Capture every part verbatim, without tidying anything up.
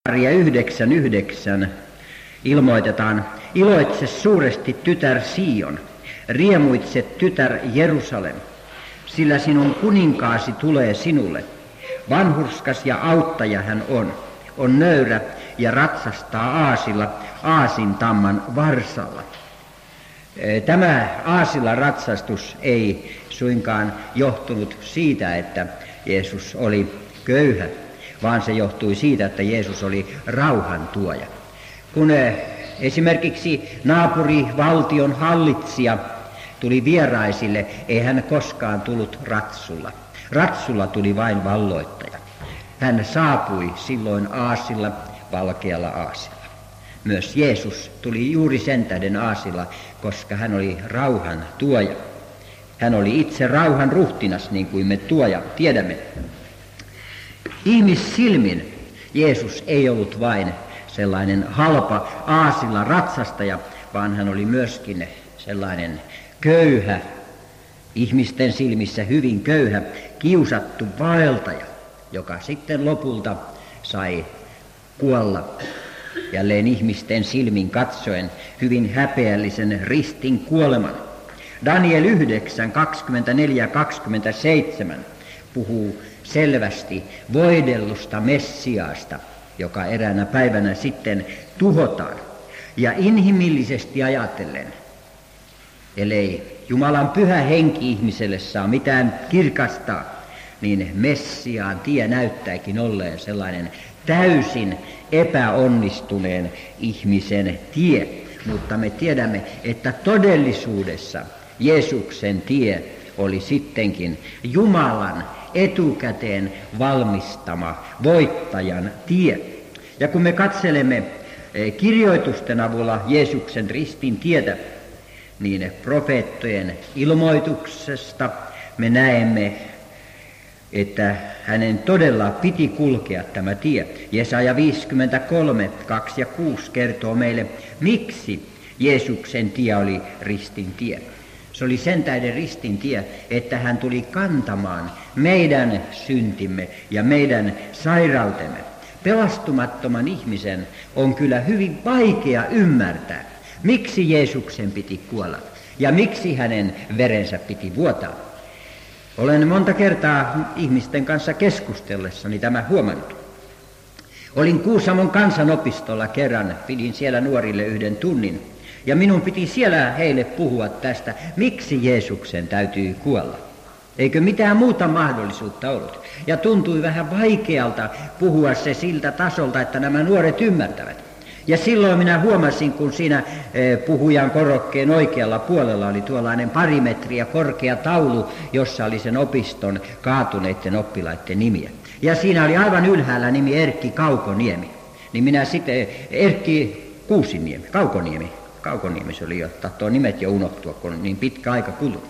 Sakaria yhdeksän yhdeksän ilmoitetaan: iloitse suuresti tytär Sion, riemuitse tytär Jerusalem, sillä sinun kuninkaasi tulee sinulle. Vanhurskas ja auttaja hän on, on nöyrä ja ratsastaa aasilla aasintamman varsalla. Tämä aasilla ratsastus ei suinkaan johtunut siitä, että Jeesus oli köyhä, vaan se johtui siitä, että Jeesus oli rauhantuoja. Kun esimerkiksi naapurivaltion hallitsija tuli vieraisille, ei hän koskaan tullut ratsulla. Ratsulla tuli vain valloittaja. Hän saapui silloin aasilla, valkealla aasilla. Myös Jeesus tuli juuri sen tähden aasilla, koska hän oli rauhan tuoja. Hän oli itse rauhan ruhtinas, niin kuin me tuoja tiedämme. Ihmissilmin Jeesus ei ollut vain sellainen halpa aasilla ratsastaja, vaan hän oli myöskin sellainen köyhä, ihmisten silmissä hyvin köyhä, kiusattu vaeltaja, joka sitten lopulta sai kuolla jälleen ihmisten silmin katsoen hyvin häpeällisen ristin kuoleman. Daniel yhdeksän kaksikymmentäneljä kaksikymmentäseitsemän puhuu selvästi voidellusta Messiaasta, joka eräänä päivänä sitten tuhotaan. Ja inhimillisesti ajatellen, ellei Jumalan pyhä henki ihmiselle saa mitään kirkastaa, niin Messiaan tie näyttääkin olleen sellainen täysin epäonnistuneen ihmisen tie. Mutta me tiedämme, että todellisuudessa Jeesuksen tie oli sittenkin Jumalan etukäteen valmistama voittajan tie. Ja kun me katselemme kirjoitusten avulla Jeesuksen ristin tietä, niin profeettojen ilmoituksesta me näemme, että hänen todella piti kulkea tämä tie. Jesaja viisikymmentäkolme kaksi ja kuusi kertoo meille, miksi Jeesuksen tie oli ristin tie. Se oli sen tähden ristin tie, että hän tuli kantamaan meidän syntimme ja meidän sairautemme. Pelastumattoman ihmisen on kyllä hyvin vaikea ymmärtää, miksi Jeesuksen piti kuolla ja miksi hänen verensä piti vuotaa. Olen monta kertaa ihmisten kanssa keskustellessani tämä huomannut. Olin Kuusamon kansanopistolla kerran, pidin siellä nuorille yhden tunnin. Ja minun piti siellä heille puhua tästä, miksi Jeesuksen täytyy kuolla. Eikö mitään muuta mahdollisuutta ollut? Ja tuntui vähän vaikealta puhua se siltä tasolta, että nämä nuoret ymmärtävät. Ja silloin minä huomasin, kun siinä puhujan korokkeen oikealla puolella oli tuollainen pari metriä korkea taulu, jossa oli sen opiston kaatuneiden oppilaiden nimiä. Ja siinä oli aivan ylhäällä nimi Erkki Kaukoniemi. Niin minä sitten, Erkki Kuusiniemi, Kaukoniemi. Kaukoniemi se oli jo, tahtoo nimet jo unohtua, kun on niin pitkä aika kulunut.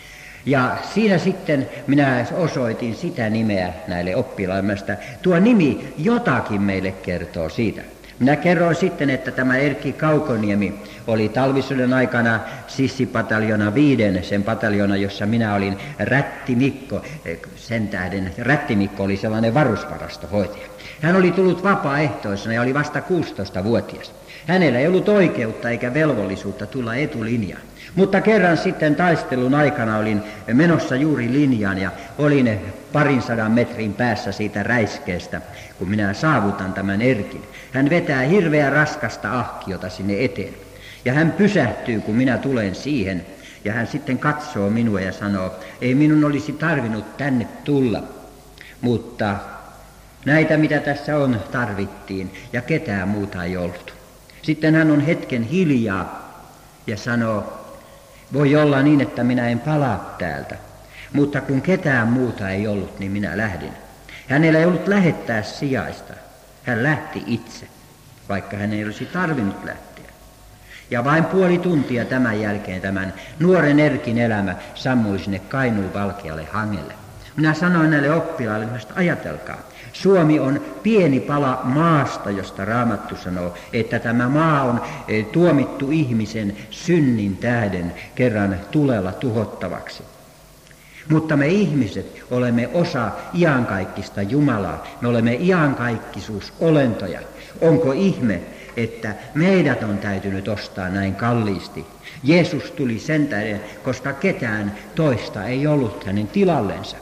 Ja siinä sitten minä osoitin sitä nimeä näille oppilaille. Tuo nimi jotakin meille kertoo siitä. Minä kerroin sitten, että tämä Erkki Kaukoniemi oli talvisodan aikana sissipataljona viiden, sen pataljona, jossa minä olin Rättimikko. Sen tähden Rättimikko oli sellainen varusvarastohoitaja. Hän oli tullut vapaaehtoisena ja oli vasta kuusitoistavuotias. Hänellä ei ollut oikeutta eikä velvollisuutta tulla etulinjaan. Mutta kerran sitten taistelun aikana olin menossa juuri linjaan ja olin parin sadan metrin päässä siitä räiskeestä, kun minä saavutan tämän Erkin. Hän vetää hirveän raskasta ahkiota sinne eteen. Ja hän pysähtyy, kun minä tulen siihen. Ja hän sitten katsoo minua ja sanoo, ei minun olisi tarvinnut tänne tulla. Mutta näitä, mitä tässä on, tarvittiin ja ketään muuta ei ollut. Sitten hän on hetken hiljaa ja sanoo, voi olla niin, että minä en palaa täältä, mutta kun ketään muuta ei ollut, niin minä lähdin. Hänellä ei ollut lähettää sijaista. Hän lähti itse, vaikka hän ei olisi tarvinnut lähteä. Ja vain puoli tuntia tämän jälkeen tämän nuoren Erkin elämä sammui sinne Kainuun valkealle hangelle. Minä sanoin näille oppilaille, että ajatelkaa, Suomi on pieni pala maasta, josta Raamattu sanoo, että tämä maa on tuomittu ihmisen synnin tähden kerran tulella tuhottavaksi. Mutta me ihmiset olemme osa iankaikkista Jumalaa. Me olemme iankaikkisuusolentoja. Onko ihme, että meidät on täytynyt ostaa näin kalliisti? Jeesus tuli sen tähden, koska ketään toista ei ollut hänen tilallensa.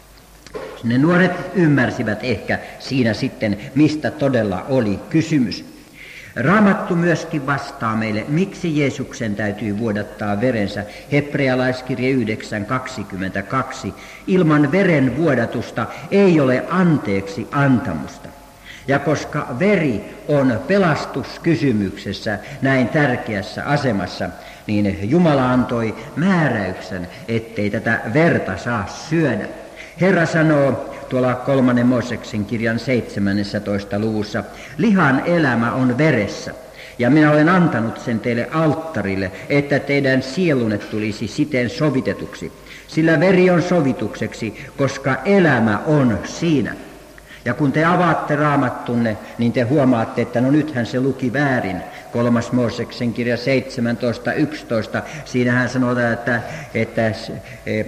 Ne nuoret ymmärsivät ehkä siinä sitten, mistä todella oli kysymys. Raamattu myöskin vastaa meille, miksi Jeesuksen täytyy vuodattaa verensä. Hebrealaiskirje yhdeksän kaksikymmentäkaksi. Ilman veren vuodatusta ei ole anteeksi antamusta. Ja koska veri on pelastuskysymyksessä näin tärkeässä asemassa, niin Jumala antoi määräyksen, ettei tätä verta saa syödä. Herra sanoo tuolla kolmannen Mooseksen kirjan seitsemännessä luvussa, lihan elämä on veressä, ja minä olen antanut sen teille alttarille, että teidän sielunne tulisi siten sovitetuksi. Sillä veri on sovitukseksi, koska elämä on siinä. Ja kun te avaatte Raamattunne, niin te huomaatte, että no nythän se luki väärin. Kolmas Mooseksen kirja seitsemäntoista yksitoista, siinähän sanotaan, että, että e,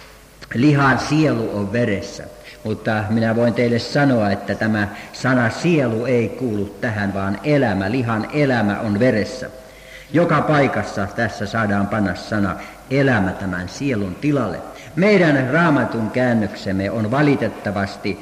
lihan sielu on veressä. Mutta minä voin teille sanoa, että tämä sana sielu ei kuulu tähän, vaan elämä, lihan elämä on veressä. Joka paikassa tässä saadaan panna sana elämä tämän sielun tilalle. Meidän Raamatun käännöksemme on valitettavasti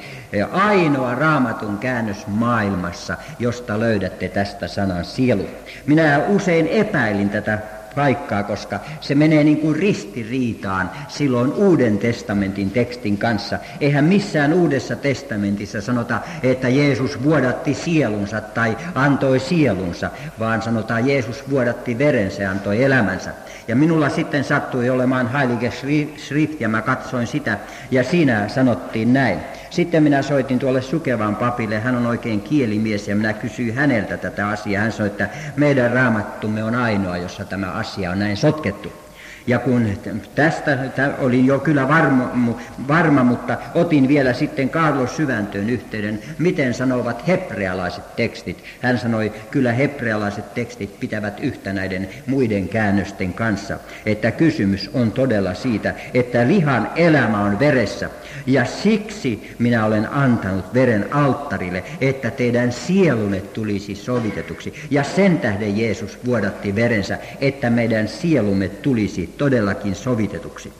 ainoa Raamatun käännös maailmassa, josta löydätte tästä sanan sielu. Minä usein epäilin tätä paikkaa, koska se menee niin kuin ristiriitaan silloin Uuden testamentin tekstin kanssa. Eihän missään Uudessa testamentissa sanota, että Jeesus vuodatti sielunsa tai antoi sielunsa, vaan sanotaan, Jeesus vuodatti verensä ja antoi elämänsä. Ja minulla sitten sattui olemaan Heilige Schrift, ja mä katsoin sitä, ja siinä sanottiin näin. Sitten minä soitin tuolle Sukevan papille, hän on oikein kielimies, ja minä kysyin häneltä tätä asiaa. Hän sanoi, että meidän Raamattumme on ainoa, jossa tämä asia on näin sotkettu. Ja kun tästä olin jo kyllä varma, varma, mutta otin vielä sitten Carlos Syväntöön yhteyden, miten sanovat hebrealaiset tekstit. Hän sanoi, kyllä hebrealaiset tekstit pitävät yhtä näiden muiden käännösten kanssa, että kysymys on todella siitä, että lihan elämä on veressä. Ja siksi minä olen antanut veren alttarille, että teidän sielunne tulisi sovitetuksi. Ja sen tähden Jeesus vuodatti verensä, että meidän sielumme tulisi todellakin sovitetuksi.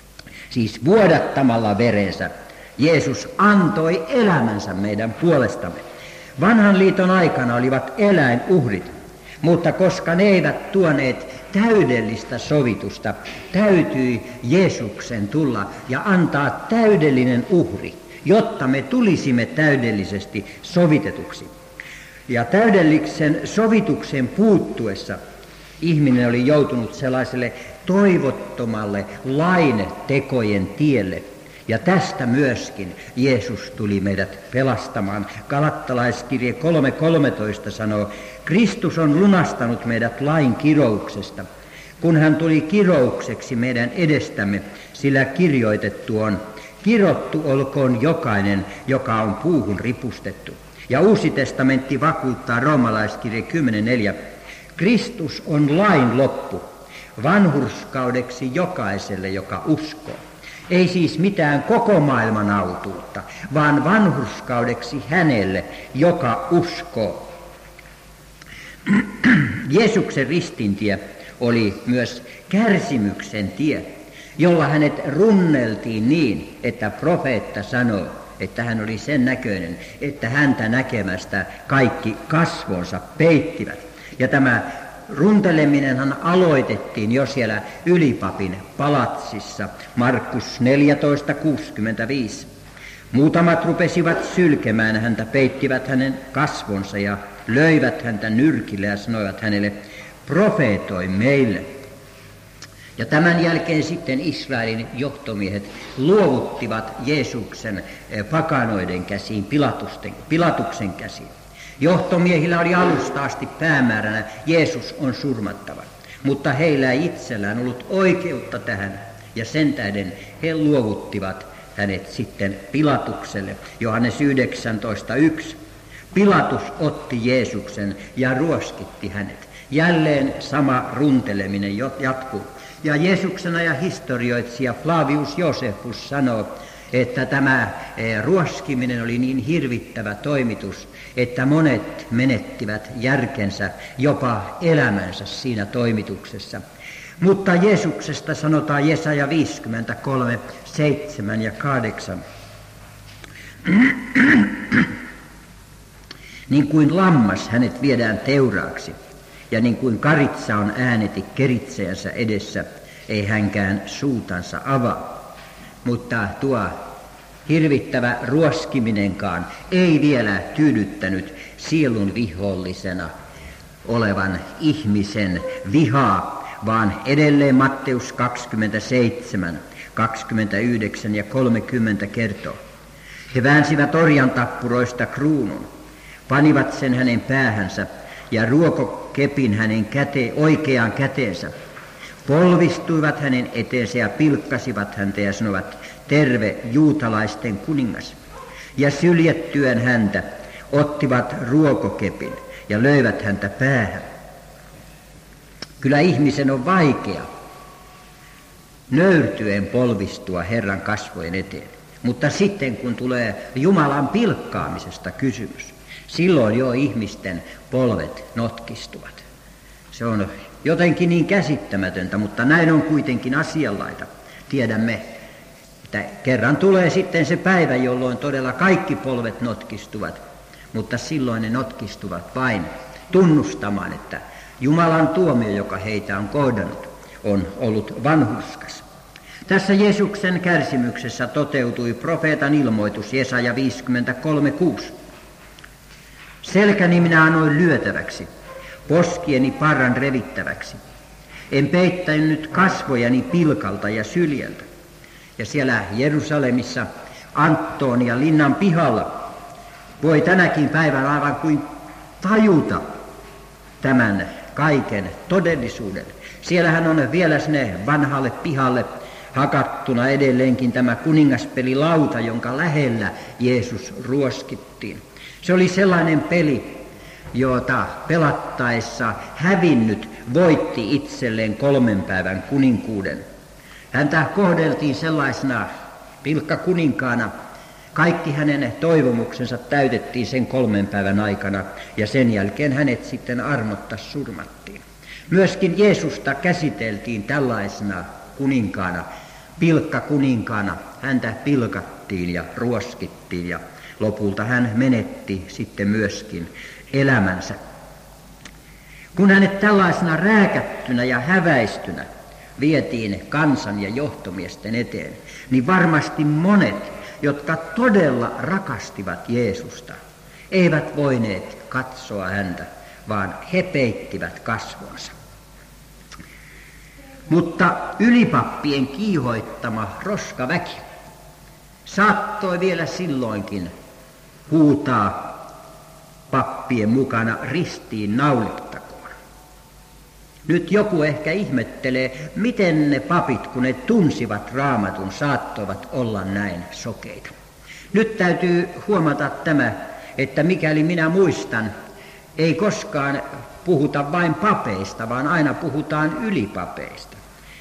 Siis vuodattamalla verensä Jeesus antoi elämänsä meidän puolestamme. Vanhan liiton aikana olivat eläinuhrit, mutta koska ne eivät tuoneet täydellistä sovitusta, täytyi Jeesuksen tulla ja antaa täydellinen uhri, jotta me tulisimme täydellisesti sovitetuksi. Ja täydellisen sovituksen puuttuessa ihminen oli joutunut sellaiselle toivottomalle lain tekojen tielle. Ja tästä myöskin Jeesus tuli meidät pelastamaan. Galattalaiskirje kolme kolmetoista sanoo, Kristus on lunastanut meidät lain kirouksesta, kun hän tuli kiroukseksi meidän edestämme, sillä kirjoitettu on, kirottu olkoon jokainen, joka on puuhun ripustettu. Ja Uusi testamentti vakuuttaa roomalaiskirje kymmenen neljä, Kristus on lain loppu, vanhurskaudeksi jokaiselle, joka uskoo. Ei siis mitään koko maailman autuutta, vaan vanhurskaudeksi hänelle, joka uskoo. Jeesuksen ristintie oli myös kärsimyksen tie, jolla hänet runneltiin niin, että profeetta sanoo, että hän oli sen näköinen, että häntä näkemästä kaikki kasvonsa peittivät. Ja tämä runteleminenhan aloitettiin jo siellä ylipapin palatsissa, Markus neljätoista kuusikymmentäviisi. Muutamat rupesivat sylkemään häntä, peittivät hänen kasvonsa ja löivät häntä nyrkille ja sanoivat hänelle, profeetoi meille. Ja tämän jälkeen sitten Israelin johtomiehet luovuttivat Jeesuksen pakanoiden käsiin, Pilatuksen käsiin. Johtomiehillä oli alusta asti päämääränä, Jeesus on surmattava, mutta heillä ei itsellään ollut oikeutta tähän, ja sen tähden he luovuttivat hänet sitten Pilatukselle. Johannes yhdeksäntoista yksi. Pilatus otti Jeesuksen ja ruoskitti hänet. Jälleen sama runteleminen jatkuu. Ja Jeesuksen ajan historioitsija Flavius Josephus sanoo, että tämä ruoskiminen oli niin hirvittävä toimitus, että monet menettivät järkensä, jopa elämänsä siinä toimituksessa. Mutta Jeesuksesta sanotaan Jesaja viisikymmentäkolme, seitsemän ja kahdeksan. Niin kuin lammas hänet viedään teuraaksi, ja niin kuin karitsa on ääneti keritseänsä edessä, ei hänkään suutansa avaa. Mutta tuo hirvittävä ruoskiminenkaan ei vielä tyydyttänyt sielun vihollisena olevan ihmisen vihaa, vaan edelleen Matteus kaksikymmentäseitsemän, kaksikymmentäyhdeksän ja kolmekymmentä kertoo. He väänsivät orjan tappuroista kruunun, panivat sen hänen päähänsä ja ruokokepin hänen käte, oikeaan käteensä. Polvistuivat hänen eteensä ja pilkkasivat häntä ja sanovat, terve juutalaisten kuningas. Ja syljettyen häntä ottivat ruokokepin ja löivät häntä päähän. Kyllä ihmisen on vaikea nöyrtyen polvistua Herran kasvojen eteen. Mutta sitten kun tulee Jumalan pilkkaamisesta kysymys, silloin jo ihmisten polvet notkistuvat. Se on jotenkin niin käsittämätöntä, mutta näin on kuitenkin asianlaita. Tiedämme, että kerran tulee sitten se päivä, jolloin todella kaikki polvet notkistuvat, mutta silloin ne notkistuvat vain tunnustamaan, että Jumalan tuomio, joka heitä on kohdannut, on ollut vanhurskas. Tässä Jeesuksen kärsimyksessä toteutui profeetan ilmoitus Jesaja viisikymmentäkolme kuusi. Selkäni minä annoin lyötäväksi, poskieni parran revittäväksi. En peittänyt kasvojani pilkalta ja syljeltä. Ja siellä Jerusalemissa Antonia linnan pihalla voi tänäkin päivänä aivan kuin tajuta tämän kaiken todellisuuden. Siellähän on vielä sinne vanhalle pihalle hakattuna edelleenkin tämä kuningaspelilauta, jonka lähellä Jeesus ruoskittiin. Se oli sellainen peli, jota pelattaessa hävinnyt voitti itselleen kolmen päivän kuninkuuden. Häntä kohdeltiin sellaisena pilkkakuninkaana. Kaikki hänen toivomuksensa täytettiin sen kolmen päivän aikana ja sen jälkeen hänet sitten armotta surmattiin. Myöskin Jeesusta käsiteltiin tällaisena kuninkaana, pilkkakuninkaana. Häntä pilkattiin ja ruoskittiin ja lopulta hän menetti sitten myöskin elämänsä. Kun hänet tällaisena rääkättynä ja häväistynä vietiin kansan ja johtomiesten eteen, niin varmasti monet, jotka todella rakastivat Jeesusta, eivät voineet katsoa häntä, vaan he peittivät kasvonsa. Mutta ylipappien kiihoittama roskaväki saattoi vielä silloinkin huutaa pappien mukana ristiin naulittakoon. Nyt joku ehkä ihmettelee, miten ne papit, kun ne tunsivat Raamatun, saattoivat olla näin sokeita. Nyt täytyy huomata tämä, että mikäli minä muistan, ei koskaan puhuta vain papeista, vaan aina puhutaan ylipapeista.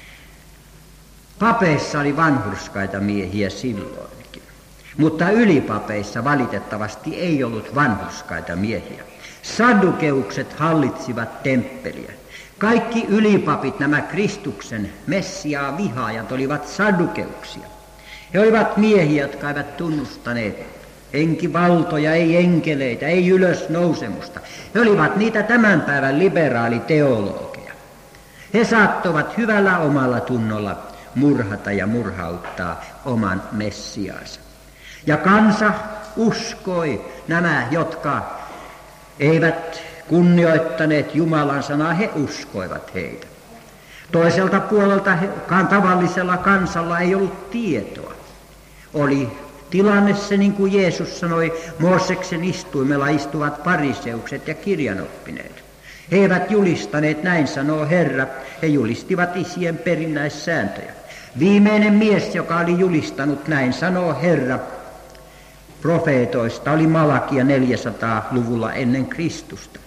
Papeissa oli vanhurskaita miehiä silloinkin, mutta ylipapeissa valitettavasti ei ollut vanhurskaita miehiä. Saddukeukset hallitsivat temppeliä. Kaikki ylipapit, nämä Kristuksen Messiaa vihaajat, olivat saddukeuksia. He olivat miehiä, jotka eivät tunnustaneet enkivaltoja, ei enkeleitä, ei ylösnousemusta. He olivat niitä tämän päivän liberaaliteologeja. He saattoivat hyvällä omalla tunnolla murhata ja murhauttaa oman Messiaansa. Ja kansa uskoi, nämä, jotka eivät kunnioittaneet Jumalan sanaa, he uskoivat heitä. Toiselta puolelta he, tavallisella kansalla ei ollut tietoa. Oli tilanne se, niin kuin Jeesus sanoi, Mooseksen istuimella istuvat fariseukset ja kirjanoppineet. He eivät julistaneet, näin sanoo Herra, he julistivat isien perinnäissääntöjä. Viimeinen mies, joka oli julistanut, näin sanoo Herra, profeetoista oli Malakia neljäsataaluvulla ennen Kristusta.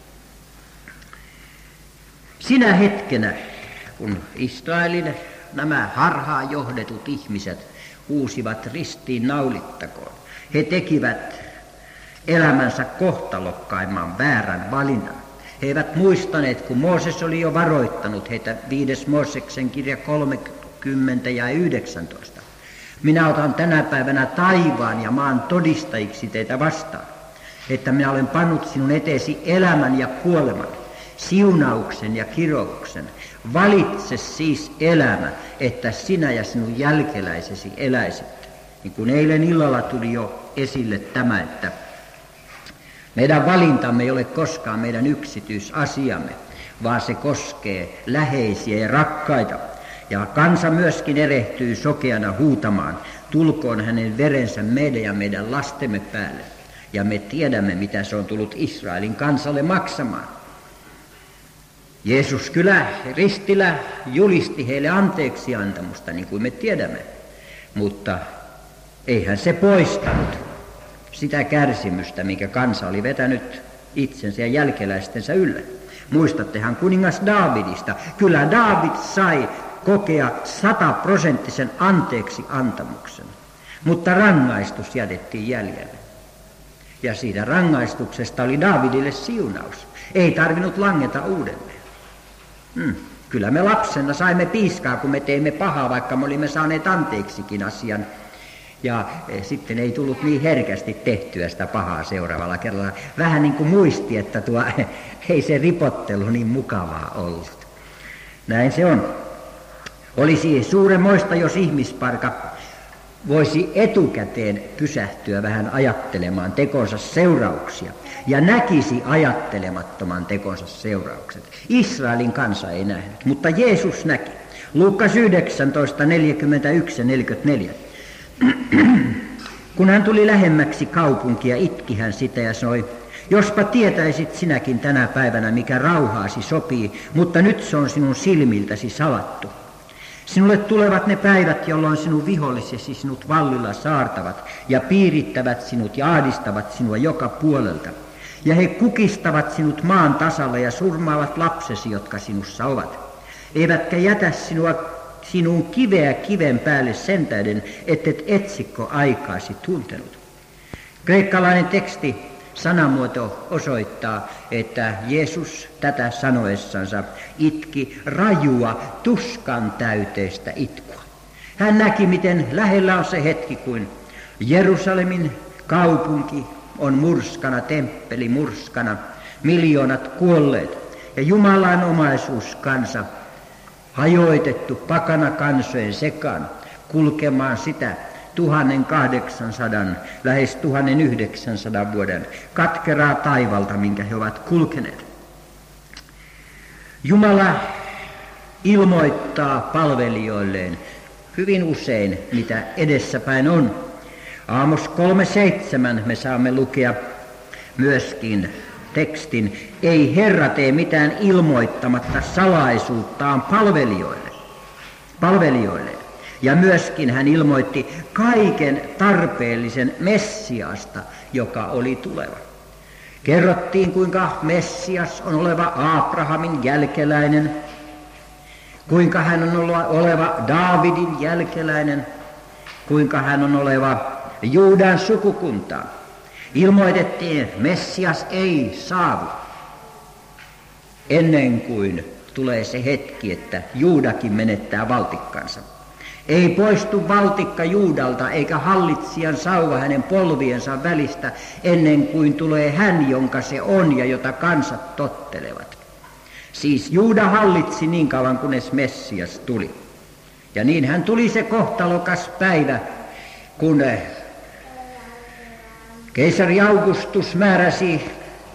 Sinä hetkenä, kun Israelin nämä harhaan johdetut ihmiset huusivat ristiin naulittakoon. He tekivät elämänsä kohtalokkaimman väärän valinnan. He eivät muistaneet, kun Mooses oli jo varoittanut heitä, viides Mooseksen kirja kolmekymmentä ja yhdeksäntoista. Minä otan tänä päivänä taivaan ja maan todistajiksi teitä vastaan, että minä olen pannut sinun eteesi elämän ja kuoleman, siunauksen ja kirouksen. Valitse siis elämä, että sinä ja sinun jälkeläisesi eläisitte. Niin kuin eilen illalla tuli jo esille tämä, että meidän valintamme ei ole koskaan meidän yksityisasiamme, vaan se koskee läheisiä ja rakkaita. Ja kansa myöskin erehtyy sokeana huutamaan, tulkoon hänen verensä meidän ja meidän lastemme päälle. Ja me tiedämme, mitä se on tullut Israelin kansalle maksamaan. Jeesus kyllä ristillä julisti heille anteeksi antamusta, niin kuin me tiedämme, mutta eihän se poistanut sitä kärsimystä, minkä kansa oli vetänyt itsensä ja jälkeläistensä ylle. Muistattehan kuningas Daavidista. Kyllä Daavid sai kokea sataprosenttisen anteeksi antamuksen, mutta rangaistus jätettiin jäljelle. Ja siitä rangaistuksesta oli Daavidille siunaus. Ei tarvinnut langeta uudelleen. Hmm. Kyllä me lapsena saimme piiskaa, kun me teimme pahaa, vaikka me olimme saaneet anteeksikin asian. Ja e, sitten ei tullut niin herkästi tehtyä sitä pahaa seuraavalla kerralla. Vähän niin kuin muisti, että tuo, ei se ripottelu niin mukavaa ollut. Näin se on. Olisi suuremmoista, jos ihmisparka voisi etukäteen pysähtyä vähän ajattelemaan tekonsa seurauksia ja näkisi ajattelemattoman tekonsa seuraukset. Israelin kansa ei nähnyt, mutta Jeesus näki. Luukas yhdeksäntoista, neljäkymmentäyksi ja neljäkymmentäneljä. Kun hän tuli lähemmäksi kaupunkia, itki hän sitä ja sanoi, jospa tietäisit sinäkin tänä päivänä, mikä rauhaasi sopii, mutta nyt se on sinun silmiltäsi salattu. Sinulle tulevat ne päivät, jolloin sinun vihollisesi sinut vallilla saartavat ja piirittävät sinut ja ahdistavat sinua joka puolelta. Ja he kukistavat sinut maan tasalle ja surmaavat lapsesi, jotka sinussa ovat. Eivätkä jätä sinua sinun kiveä kiven päälle sen tähden, ettet etsikko aikaasi tuntenut. Kreikkalainen teksti, sanamuoto osoittaa, että Jeesus tätä sanoessansa itki rajua tuskan täyteistä itkua. Hän näki, miten lähellä on se hetki, kun Jerusalemin kaupunki on murskana, temppeli murskana, miljoonat kuolleet ja Jumalan omaisuuskansa hajoitettu pakana kansojen sekaan kulkemaan sitä tuhatkahdeksansataa, lähes tuhatyhdeksänsataa vuoden katkeraa taivalta, minkä he ovat kulkeneet. Jumala ilmoittaa palvelijoilleen hyvin usein, mitä edessäpäin on. Aamos kolme seitsemän me saamme lukea myöskin tekstin, ei Herra tee mitään ilmoittamatta salaisuuttaan palvelijoille. palvelijoille. Ja myöskin hän ilmoitti kaiken tarpeellisen Messiasta, joka oli tuleva. Kerrottiin, kuinka Messias on oleva Abrahamin jälkeläinen, kuinka hän on oleva Daavidin jälkeläinen, kuinka hän on oleva Juudan sukukuntaa. Ilmoitettiin, että Messias ei saavu ennen kuin tulee se hetki, että Juudakin menettää valtikkansa. Ei poistu valtikka Juudalta eikä hallitsijan sauva hänen polviensa välistä ennen kuin tulee hän, jonka se on ja jota kansat tottelevat. Siis Juuda hallitsi niin kauan, kunnes Messias tuli. Ja niin hän tuli se kohtalokas päivä, kun keisari Augustus määräsi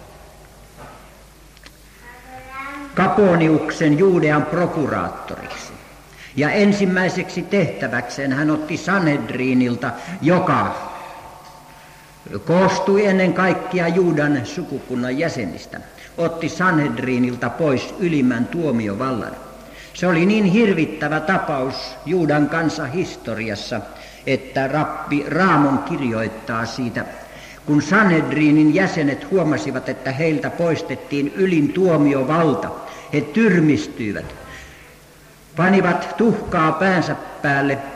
Kaponiuksen Juudean prokuraattoriksi. Ja ensimmäiseksi tehtäväkseen hän otti Sanhedrinilta, joka koostui ennen kaikkea Juudan sukukunnan jäsenistä, otti Sanhedrinilta pois ylimmän tuomiovallan. Se oli niin hirvittävä tapaus Juudan kansan historiassa, että rappi Raamon kirjoittaa siitä, kun Sanhedrinin jäsenet huomasivat, että heiltä poistettiin ylin tuomiovalta, he tyrmistyivät, panivat tuhkaa päänsä päälle,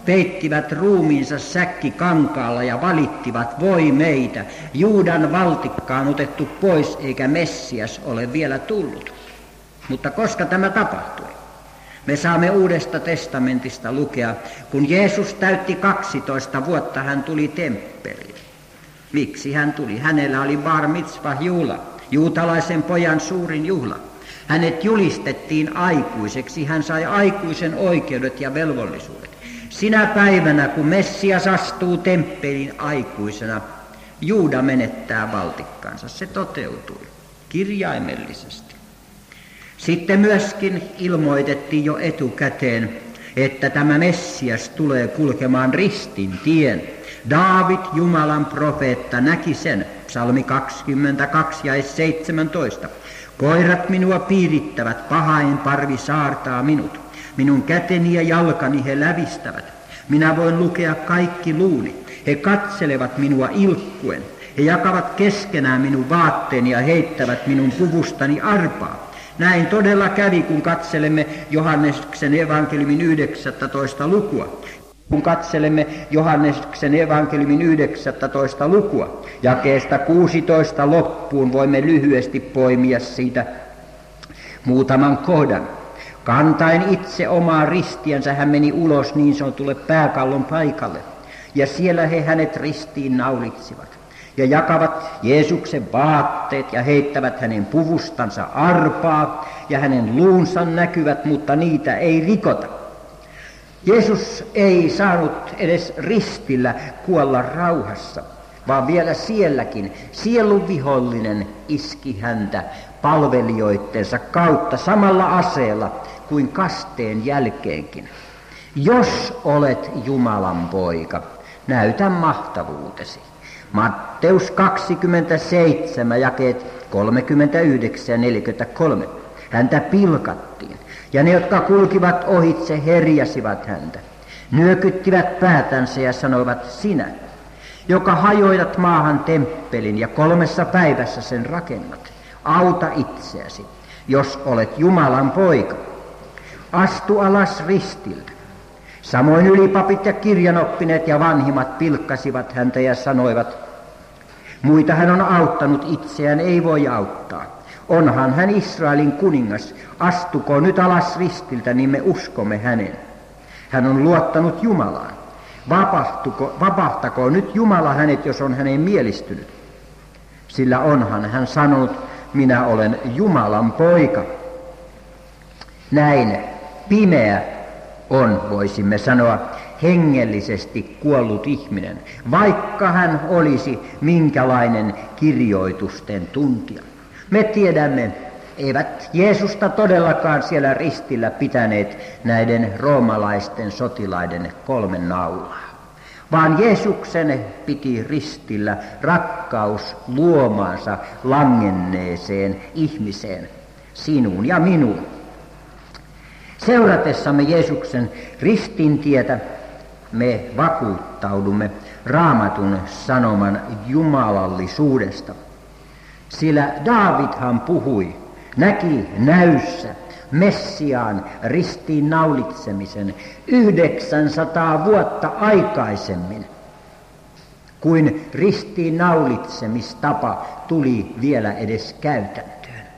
peittivät ruumiinsa säkkikankaalla ja valittivat, voi meitä, Juudan valtikka on otettu pois eikä Messias ole vielä tullut. Mutta koska tämä tapahtui? Me saamme Uudesta testamentista lukea, kun Jeesus täytti kaksitoista vuotta, hän tuli temppeliin. Miksi hän tuli? Hänellä oli bar mitzvah juhla, juutalaisen pojan suurin juhla. Hänet julistettiin aikuiseksi, hän sai aikuisen oikeudet ja velvollisuudet. Sinä päivänä, kun Messias astuu temppeliin aikuisena, Juuda menettää valtikkansa. Se toteutui kirjaimellisesti. Sitten myöskin ilmoitettiin jo etukäteen, että tämä Messias tulee kulkemaan ristin tien. Daavid, Jumalan profeetta, näki sen. Psalmi kaksikymmentäkaksi ja seitsemäntoista. Koirat minua piirittävät, pahain parvi saartaa minut. Minun käteni ja jalkani he lävistävät. Minä voin lukea kaikki luuni. He katselevat minua ilkkuen. He jakavat keskenään minun vaatteeni ja heittävät minun puvustani arpaa. Näin todella kävi, kun katselemme Johanneksen evankeliumin yhdeksästoista lukua. Kun katselemme Johanneksen evankeliumin yhdeksästoista lukua, jakeesta kuusitoista loppuun voimme lyhyesti poimia siitä muutaman kohdan. Kantaen itse omaa ristiänsä hän meni ulos niin sanotulle pääkallon paikalle, ja siellä he hänet ristiin naulitsivat. Ja jakavat Jeesuksen vaatteet ja heittävät hänen puvustansa arpaa, ja hänen luunsa näkyvät, mutta niitä ei rikota. Jeesus ei saanut edes ristillä kuolla rauhassa, vaan vielä sielläkin sielun vihollinen iski häntä palvelijoittensa kautta samalla aseella kuin kasteen jälkeenkin. Jos olet Jumalan poika, näytä mahtavuutesi. Matteus kaksikymmentäseitsemän, jakeet kolmekymmentäyhdeksän ja neljäkymmentäkolme. Häntä pilkattiin, ja ne, jotka kulkivat ohitse, herjasivat häntä. Nyökyttivät päätänsä ja sanoivat, sinä, joka hajoitat maahan temppelin ja kolmessa päivässä sen rakennat, auta itseäsi, jos olet Jumalan poika. Astu alas ristiltä. Samoin ylipapit ja kirjanoppineet ja vanhimmat pilkkasivat häntä ja sanoivat, muita hän on auttanut, itseään ei voi auttaa. Onhan hän Israelin kuningas, astuko nyt alas ristiltä, niin me uskomme hänen. Hän on luottanut Jumalaan. Vapahtuko, vapahtako nyt Jumala hänet, jos on hänen mielistynyt. Sillä onhan hän sanonut, minä olen Jumalan poika. Näin pimeä on, voisimme sanoa, hengellisesti kuollut ihminen, vaikka hän olisi minkälainen kirjoitusten tuntija. Me tiedämme, eivät Jeesusta todellakaan siellä ristillä pitäneet näiden roomalaisten sotilaiden kolme naulaa, vaan Jeesuksen piti ristillä rakkaus luomaansa langenneeseen ihmiseen, sinuun ja minuun. Seuratessamme Jeesuksen ristintietä me vakuuttaudumme Raamatun sanoman jumalallisuudesta. Sillä Daavidhan puhui, näki näyssä Messiaan ristiin naulitsemisen yhdeksänsataa vuotta aikaisemmin, kuin ristiin naulitsemistapa tuli vielä edes käytäntöön.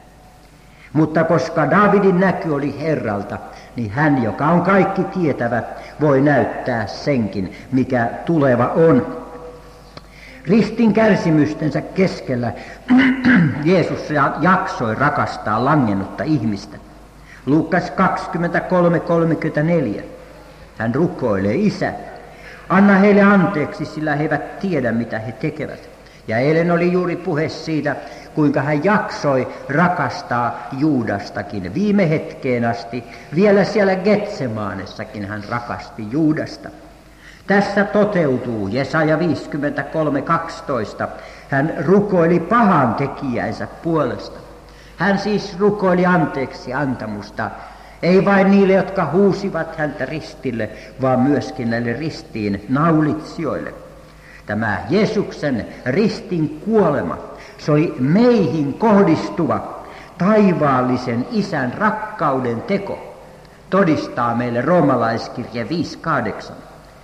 Mutta koska Daavidin näky oli Herralta, niin hän, joka on kaikki tietävä, voi näyttää senkin, mikä tuleva on. Ristin kärsimystensä keskellä Jeesus jaksoi rakastaa langennutta ihmistä. Luukas kaksikymmentäkolme kolmekymmentäneljä. Hän rukoilee, Isä, anna heille anteeksi, sillä he eivät tiedä, mitä he tekevät. Ja eilen oli juuri puhe siitä, kuinka hän jaksoi rakastaa Juudastakin viime hetkeen asti. Vielä siellä Getsemaanessakin hän rakasti Juudasta. Tässä toteutuu Jesaja viisikymmentäkolme kaksitoista. Hän rukoili pahan tekijänsä puolesta. Hän siis rukoili anteeksi antamusta, ei vain niille, jotka huusivat häntä ristille, vaan myöskin näille ristiin naulitsijoille. Tämä Jeesuksen ristin kuolema, se oli meihin kohdistuva taivaallisen Isän rakkauden teko, todistaa meille roomalaiskirje viisi kahdeksan.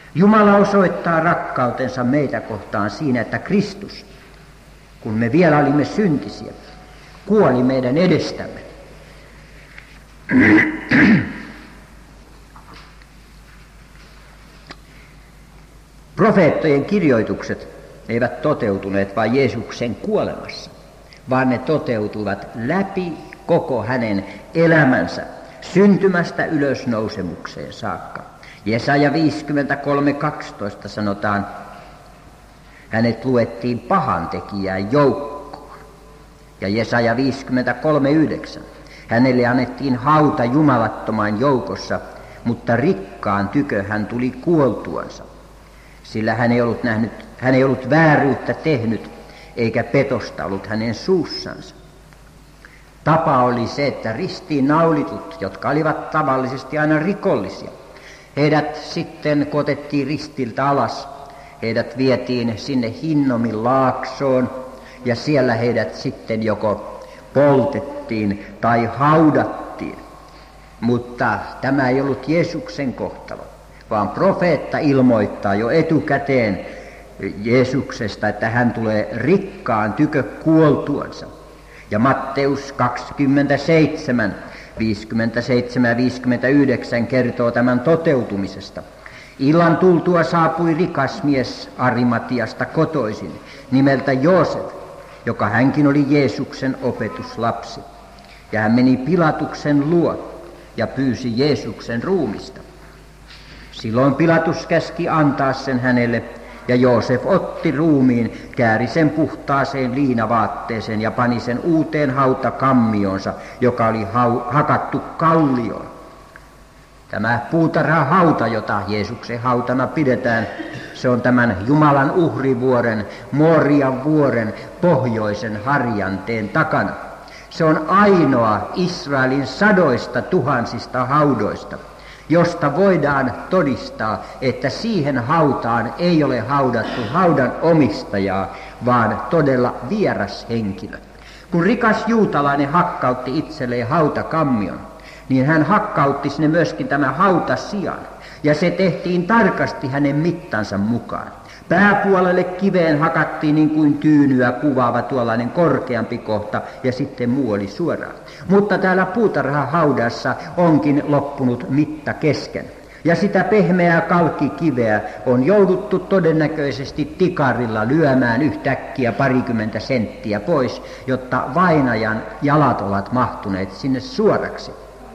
Jumala osoittaa rakkautensa meitä kohtaan siinä, että Kristus, kun me vielä olimme syntisiä, kuoli meidän edestämme. Profeettojen kirjoitukset eivät toteutuneet vain Jeesuksen kuolemassa, vaan ne toteutuivat läpi koko hänen elämänsä, syntymästä ylösnousemukseen saakka. Jesaja viisikymmentäkolme kaksitoista sanotaan, hänet luettiin pahantekijään joukkoon. Ja Jesaja viisikymmentäkolme yhdeksän, hänelle annettiin hauta jumalattoman joukossa, mutta rikkaan tykö hän tuli kuoltuansa. Sillä hän ei ollut nähnyt, hän ei ollut vääryyttä tehnyt, eikä petosta ollut hänen suussansa. Tapa oli se, että ristiin naulitut, jotka olivat tavallisesti aina rikollisia, heidät sitten kun otettiin ristiltä alas, heidät vietiin sinne Hinnomin laaksoon ja siellä heidät sitten joko poltettiin tai haudattiin. Mutta tämä ei ollut Jeesuksen kohtalo, vaan profeetta ilmoittaa jo etukäteen Jeesuksesta, että hän tulee rikkaan tykö kuoltuansa. Ja Matteus kaksikymmentäseitsemän, viisikymmentäseitsemän ja viisikymmentäyhdeksän kertoo tämän toteutumisesta. Illan tultua saapui rikas mies Arimatiasta kotoisin, nimeltä Joosef, joka hänkin oli Jeesuksen opetuslapsi. Ja hän meni Pilatuksen luo ja pyysi Jeesuksen ruumista. Silloin Pilatus käski antaa sen hänelle, ja Joosef otti ruumiin, kääri sen puhtaaseen liinavaatteeseen ja pani sen uuteen hautakammionsa, joka oli hau- hakattu kallioon. Tämä puutarhahauta, jota Jeesuksen hautana pidetään, se on tämän Jumalan uhrivuoren, Morian vuoren pohjoisen harjanteen takana. Se on ainoa Israelin sadoista tuhansista haudoista, josta voidaan todistaa, että siihen hautaan ei ole haudattu haudan omistajaa, vaan todella vieras henkilö. Kun rikas juutalainen hakkautti itselleen hautakammion, niin hän hakkautti sinne myöskin tämän hautasian, ja se tehtiin tarkasti hänen mittansa mukaan. Pääpuolelle kiveen hakattiin niin kuin tyynyä kuvaava tuollainen korkeampi kohta, ja sitten muu oli suoraan. Mutta täällä puutarhahaudassa onkin loppunut mitta kesken. Ja sitä pehmeää kalkkikiveä on jouduttu todennäköisesti tikarilla lyömään yhtäkkiä parikymmentä senttiä pois, jotta vainajan jalat ovat mahtuneet sinne suoraksi.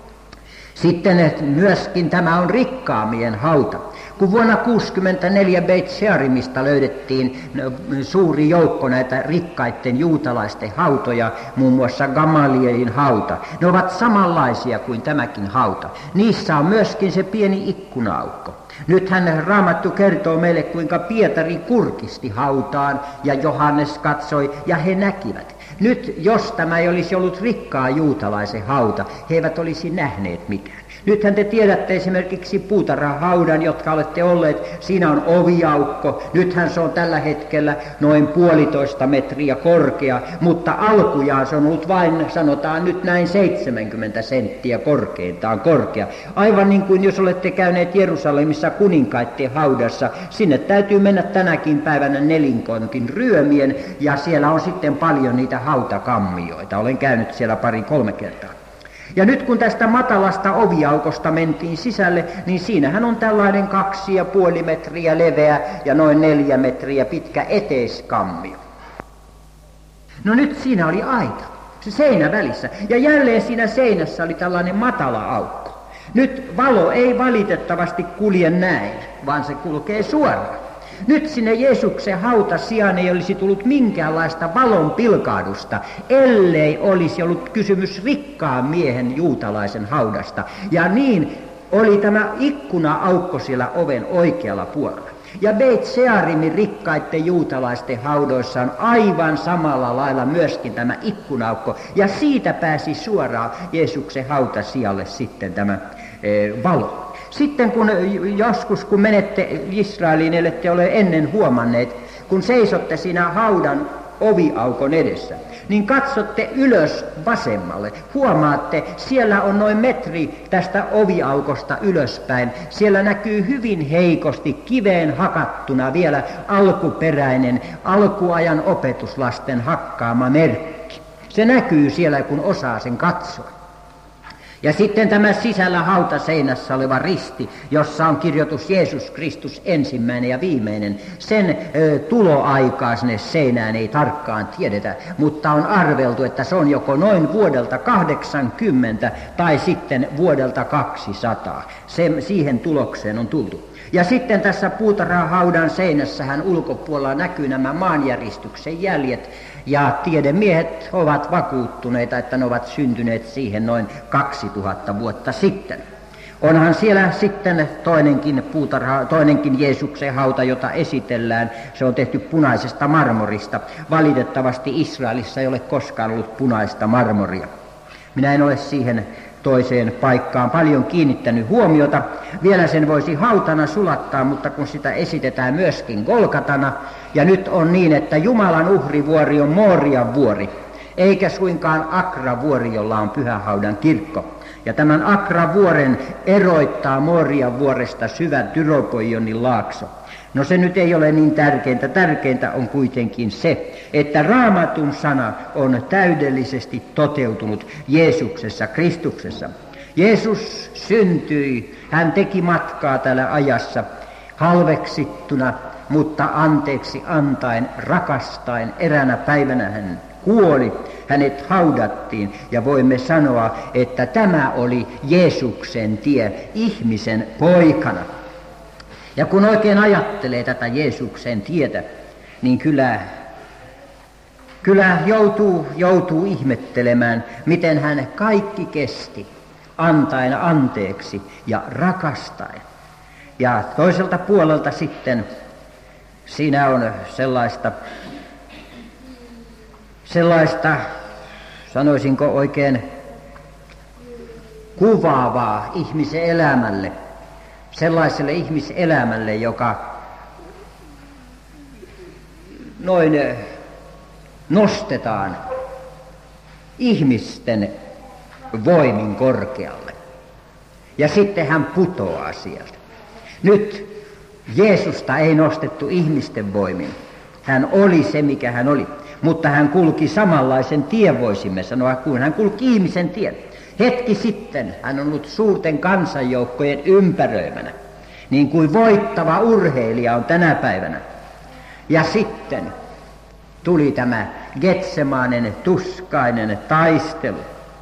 Sitten myöskin tämä on rikkaamien hauta. Kun vuonna kuusikymmentäneljä Beit Shearimista löydettiin suuri joukko näitä rikkaiden juutalaisten hautoja, muun muassa Gamalielin hauta. Ne ovat samanlaisia kuin tämäkin hauta. Niissä on myöskin se pieni ikkuna-aukko. Nythän Raamattu kertoo meille, kuinka Pietari kurkisti hautaan ja Johannes katsoi ja he näkivät. Nyt jos tämä ei olisi ollut rikkaa juutalaisen hauta, he eivät olisi nähneet mitään. Nythän te tiedätte esimerkiksi puutarhahaudan, jotka olette olleet, siinä on oviaukko. Nythän se on tällä hetkellä noin puolitoista metriä korkea, mutta alkujaan se on ollut vain, sanotaan nyt näin seitsemänkymmentä senttiä korkeintaan korkea. Aivan niin kuin jos olette käyneet Jerusalemissa kuninkaiden haudassa, sinne täytyy mennä tänäkin päivänä nelinkontin ryömien, ja siellä on sitten paljon niitä hautakammioita. Olen käynyt siellä pari kolme kertaa. Ja nyt kun tästä matalasta oviaukosta mentiin sisälle, niin siinähän on tällainen kaksi ja puoli metriä leveä ja noin neljä metriä pitkä eteiskammio. No nyt siinä oli aita, se seinä välissä, ja jälleen siinä seinässä oli tällainen matala aukko. Nyt valo ei valitettavasti kulje näin, vaan se kulkee suoraan. Nyt sinne Jeesuksen hautasijaan ei olisi tullut minkäänlaista valon pilkahdusta, ellei olisi ollut kysymys rikkaan miehen juutalaisen haudasta. Ja niin oli tämä ikkuna-aukko siellä oven oikealla puolella. Ja Beit Shearimin rikkaiden juutalaisten haudoissa on aivan samalla lailla myöskin tämä ikkuna-aukko. Ja siitä pääsi suoraan Jeesuksen hautasijalle sitten tämä e, valo. Sitten kun joskus, kun menette Israeliin, ellette ole ennen huomanneet, kun seisotte siinä haudan oviaukon edessä, niin katsotte ylös vasemmalle. Huomaatte, siellä on noin metri tästä oviaukosta ylöspäin. Siellä näkyy hyvin heikosti kiveen hakattuna vielä alkuperäinen alkuajan opetuslasten hakkaama merkki. Se näkyy siellä, kun osaa sen katsoa. Ja sitten tämä sisällä hautaseinässä oleva risti, jossa on kirjoitus Jeesus Kristus ensimmäinen ja viimeinen. Sen ö, tuloaikaa sinne seinään ei tarkkaan tiedetä, mutta on arveltu, että se on joko noin vuodelta kahdeksankymmentä tai sitten vuodelta kaksisataa. Se, siihen tulokseen on tultu. Ja sitten tässä puutarhahaudan seinässähän ulkopuolella näkyy nämä maanjäristyksen jäljet. Ja tiedemiehet ovat vakuuttuneita, että ne ovat syntyneet siihen noin kaksituhatta vuotta sitten. Onhan siellä sitten toinenkin puutarha, toinenkin Jeesuksen hauta, jota esitellään. Se on tehty punaisesta marmorista. Valitettavasti Israelissa ei ole koskaan ollut punaista marmoria. Minä en ole siihen toiseen paikkaan paljon kiinnittänyt huomiota. Vielä sen voisi hautana sulattaa, mutta kun sitä esitetään myöskin Golgatana, ja nyt on niin, että Jumalan uhrivuori on Moorian vuori, eikä suinkaan Akra-vuori, jolla on Pyhähaudan kirkko. Ja tämän Akra-vuoren eroittaa Moorian vuoresta syvä Tyropoionin laakso. No se nyt ei ole niin tärkeintä. Tärkeintä on kuitenkin se, että Raamatun sana on täydellisesti toteutunut Jeesuksessa, Kristuksessa. Jeesus syntyi, hän teki matkaa täällä ajassa halveksittuna, mutta anteeksi antaen, rakastaen. Eräänä päivänä hän kuoli, hänet haudattiin ja voimme sanoa, että tämä oli Jeesuksen tie ihmisen poikana. Ja kun oikein ajattelee tätä Jeesuksen tietä, niin kyllä, kyllä joutuu, joutuu ihmettelemään, miten hän kaikki kesti, antaen anteeksi ja rakastaen. Ja toiselta puolelta sitten siinä on sellaista, sellaista sanoisinko oikein kuvaavaa ihmisen elämälle, sellaiselle ihmiselämälle, joka noin nostetaan ihmisten voimin korkealle. Ja sitten hän putoaa sieltä. Nyt Jeesusta ei nostettu ihmisten voimin. Hän oli se, mikä hän oli. Mutta hän kulki samanlaisen tien, voisimme sanoa, kuin hän kulki ihmisen tien. Hetki sitten hän on ollut suurten kansanjoukkojen ympäröimänä, niin kuin voittava urheilija on tänä päivänä. Ja sitten tuli tämä Getsemanen tuskainen taistelu.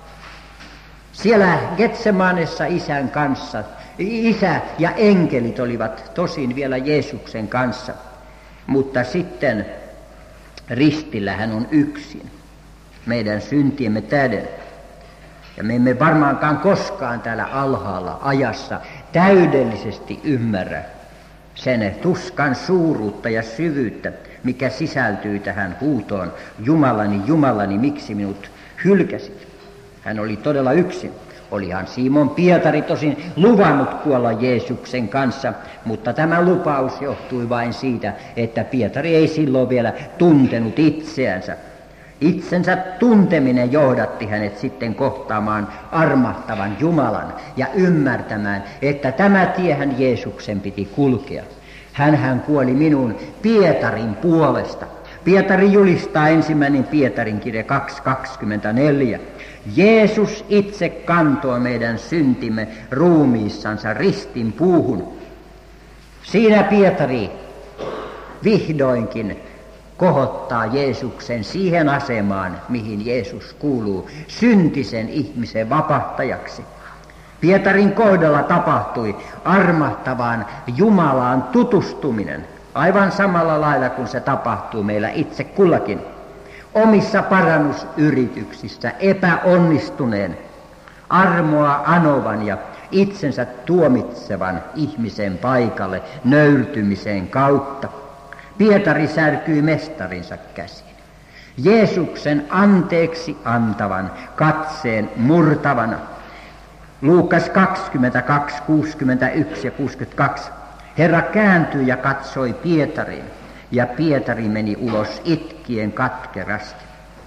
Siellä Getsemanessa isän kanssa, isä ja enkelit olivat tosin vielä Jeesuksen kanssa, mutta sitten ristillä hän on yksin, meidän syntiemme tähden. Ja me emme varmaankaan koskaan täällä alhaalla ajassa täydellisesti ymmärrä sen tuskan suuruutta ja syvyyttä, mikä sisältyy tähän huutoon. Jumalani, Jumalani, miksi minut hylkäsit? Hän oli todella yksin. Olihan Simon Pietari tosin luvannut kuolla Jeesuksen kanssa, mutta tämä lupaus johtui vain siitä, että Pietari ei silloin vielä tuntenut itseänsä. Itsensä tunteminen johdatti hänet sitten kohtaamaan armahtavan Jumalan ja ymmärtämään, että tämä tiehän Jeesuksen piti kulkea. Hänhän kuoli minun Pietarin puolesta. Pietari julistaa ensimmäinen Pietarin kirja kaksi kaksikymmentäneljä. Jeesus itse kantoi meidän syntimme ruumiissansa ristin puuhun. Siinä Pietari vihdoinkin kohottaa Jeesuksen siihen asemaan, mihin Jeesus kuuluu, syntisen ihmisen vapahtajaksi. Pietarin kohdalla tapahtui armahtavan Jumalaan tutustuminen, aivan samalla lailla kuin se tapahtuu meillä itse kullakin. Omissa parannusyrityksissä epäonnistuneen, armoa anovan ja itsensä tuomitsevan ihmisen paikalle nöyrtymisen kautta. Pietari särkyi mestarinsa käsiin. Jeesuksen anteeksi antavan katseen murtavana. Luukas kaksikymmentäkaksi, kuusikymmentäyksi ja kuusikymmentäkaksi. Herra kääntyi ja katsoi Pietariin, ja Pietari meni ulos itkien katkerasti.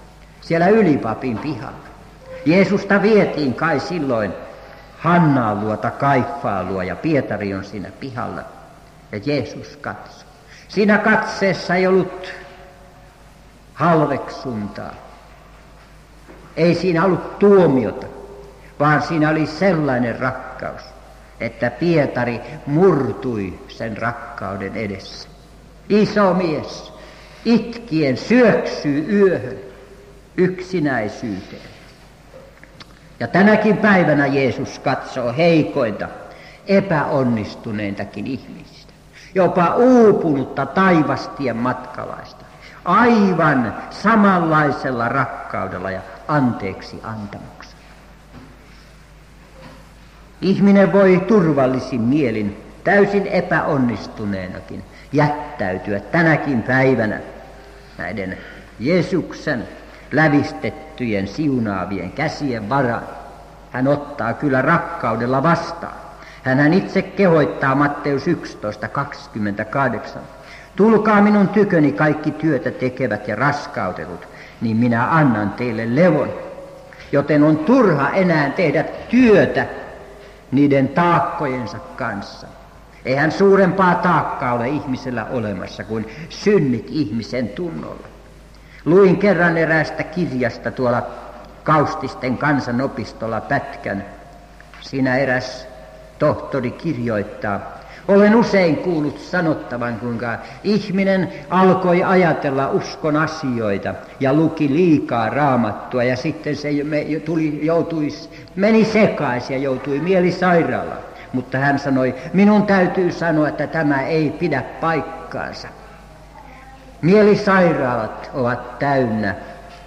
siellä ylipapin pihalla. Jeesusta vietiin kai silloin Hannaan luota, Kaiffaan luo, ja Pietari on siinä pihalla. Ja Jeesus katsoi. Siinä katseessa ei ollut halveksuntaa. Ei siinä ollut tuomiota, vaan siinä oli sellainen rakkaus, että Pietari murtui sen rakkauden edessä. Iso mies itkien syöksyy yöhön yksinäisyyteen. Ja tänäkin päivänä Jeesus katsoo heikointa, epäonnistuneintakin ihmisistä, jopa uupunutta taivastien matkalaista, aivan samanlaisella rakkaudella ja anteeksi antamuksella. Ihminen voi turvallisin mielin, täysin epäonnistuneenakin, jättäytyä tänäkin päivänä näiden Jeesuksen lävistettyjen siunaavien käsien varaan. Hän ottaa kyllä rakkaudella vastaan. Hän itse kehoittaa Matteus yksitoista kaksikymmentäkahdeksan. Tulkaa minun tyköni kaikki työtä tekevät ja raskautetut, niin minä annan teille levon. Joten on turha enää tehdä työtä niiden taakkojensa kanssa. Eihän suurempaa taakkaa ole ihmisellä olemassa kuin synnit ihmisen tunnolla. Luin kerran eräästä kirjasta tuolla Kaustisten kansanopistolla pätkän. Siinä eräs tohtori kirjoittaa: olen usein kuullut sanottavan, kuinka ihminen alkoi ajatella uskon asioita ja luki liikaa Raamattua, ja sitten se tuli, joutui, meni sekaisin ja joutui mielisairaalaan. Mutta hän sanoi, minun täytyy sanoa, että tämä ei pidä paikkaansa. Mielisairaalat ovat täynnä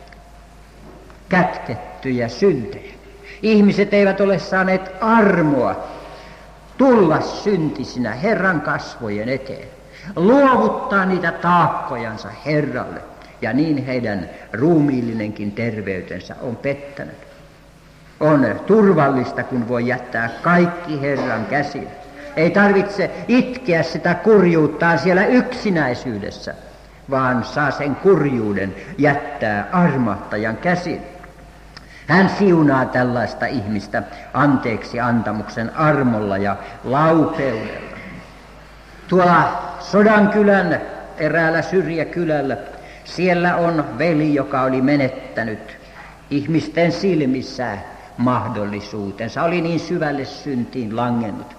kätkettyjä syntejä. Ihmiset eivät ole saaneet armoa tulla syntisinä Herran kasvojen eteen, luovuttaa niitä taakkojansa Herralle, ja niin heidän ruumiillinenkin terveytensä on pettänyt. On turvallista, kun voi jättää kaikki Herran käsiin. Ei tarvitse itkeä sitä kurjuuttaan siellä yksinäisyydessä, vaan saa sen kurjuuden jättää armahtajan käsiin. Hän siunaa tällaista ihmistä anteeksi antamuksen armolla ja laupeudella. Tuolla Sodankylän eräällä syrjäkylällä, siellä on veli, joka oli menettänyt ihmisten silmissä mahdollisuutensa. Oli niin syvälle syntiin langennut.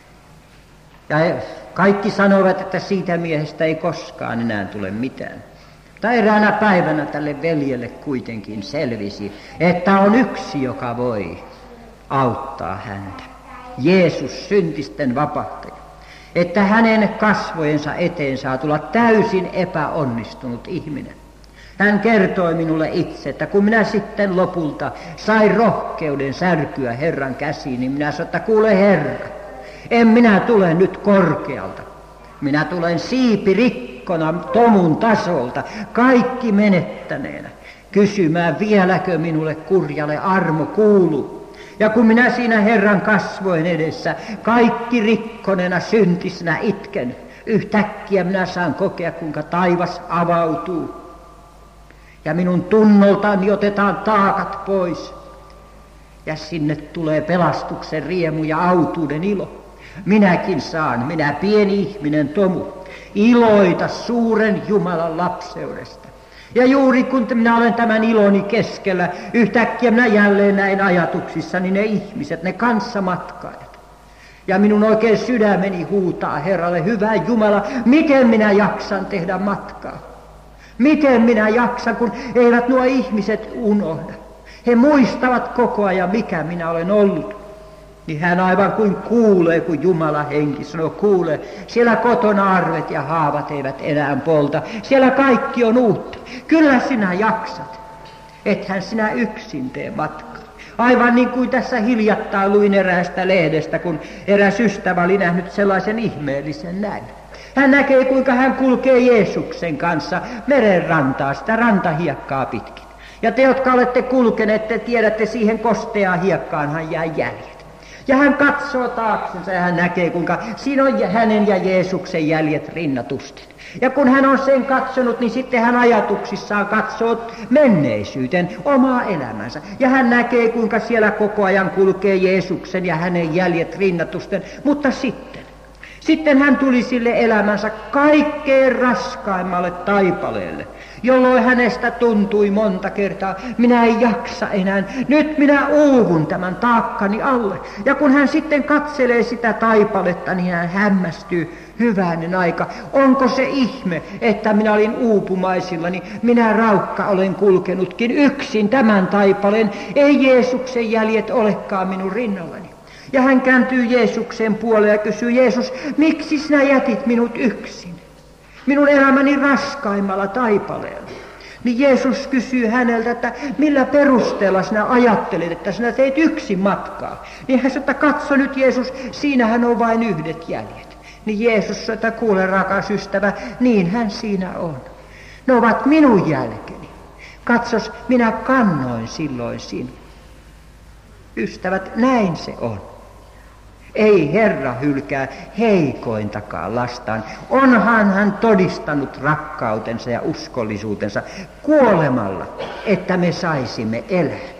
Ja kaikki sanovat, että siitä miehestä ei koskaan enää tule mitään. Tai eräänä päivänä tälle veljelle kuitenkin selvisi, että on yksi, joka voi auttaa häntä. Jeesus, syntisten vapahtaja. Että hänen kasvojensa eteen saa tulla täysin epäonnistunut ihminen. Hän kertoi minulle itse, että kun minä sitten lopulta sain rohkeuden särkyä Herran käsiin, niin minä sanoin, että kuule Herra, en minä tule nyt korkealta. Minä tulen siipirikkona tomun tasolta, kaikki menettäneenä, kysymään vieläkö minulle kurjalle armo kuuluu. Ja kun minä siinä Herran kasvojen edessä kaikki rikkoneena syntisenä itken, yhtäkkiä minä saan kokea, kuinka taivas avautuu. Ja minun tunnoltani otetaan taakat pois. Ja sinne tulee pelastuksen riemu ja autuuden ilo. Minäkin saan, minä pieni ihminen tomu, iloita suuren Jumalan lapseudesta. Ja juuri kun minä olen tämän iloni keskellä, yhtäkkiä minä jälleen näin ajatuksissani ne ihmiset, ne kanssamatkaajat. Ja minun oikein sydämeni huutaa Herralle, hyvä Jumala, miten minä jaksan tehdä matkaa? Miten minä jaksan, kun eivät nuo ihmiset unohda? He muistavat koko ajan, mikä minä olen ollut. Niin hän aivan kuin kuulee, kun Jumala henki sanoo, kuule, siellä kotona arvet ja haavat eivät enää polta. Siellä kaikki on uutta. Kyllä sinä jaksat. Ethän sinä yksin tee matkaa. Aivan niin kuin tässä hiljattain luin eräästä lehdestä, kun eräs ystävä oli nähnyt sellaisen ihmeellisen näin. Hän näkee, kuinka hän kulkee Jeesuksen kanssa merenrantaa, sitä rantahiekkaa pitkin. Ja te, jotka olette kulkeneet, te tiedätte, siihen kosteaan hiekkaan hän jää jäljet. Ja hän katsoo taaksensa ja hän näkee, kuinka siinä on hänen ja Jeesuksen jäljet rinnatusten. Ja kun hän on sen katsonut, niin sitten hän ajatuksissaan katsoo menneisyyteen, omaa elämänsä. Ja hän näkee, kuinka siellä koko ajan kulkee Jeesuksen ja hänen jäljet rinnatusten. Mutta sitten, sitten hän tuli sille elämänsä kaikkein raskaimmalle taipaleelle, jolloin hänestä tuntui monta kertaa, minä en jaksa enää, nyt minä uuvun tämän taakkani alle. Ja kun hän sitten katselee sitä taipaletta, niin hän hämmästyy, hyvänen aika, onko se ihme, että minä olin uupumaisillani, minä raukka olen kulkenutkin yksin tämän taipaleen, ei Jeesuksen jäljet olekaan minun rinnallani. Ja hän kääntyy Jeesuksen puoleen ja kysyy, Jeesus, miksi sinä jätit minut yksin? Minun elämäni raskaimmalla taipaleella. Niin Jeesus kysyy häneltä, että millä perusteella sinä ajattelet, että sinä teit yksin matkaa. Niin hän sanoo, että katso nyt Jeesus, siinähän on vain yhdet jäljet. Niin Jeesus sanoo, että kuule rakas ystävä, niinhän siinä on. Ne ovat minun jälkeni. Katsos, minä kannoin silloin sinua. Ystävät, näin se on. Ei Herra hylkää heikointakaan lastaan. Onhan hän todistanut rakkautensa ja uskollisuutensa kuolemalla, että me saisimme elää.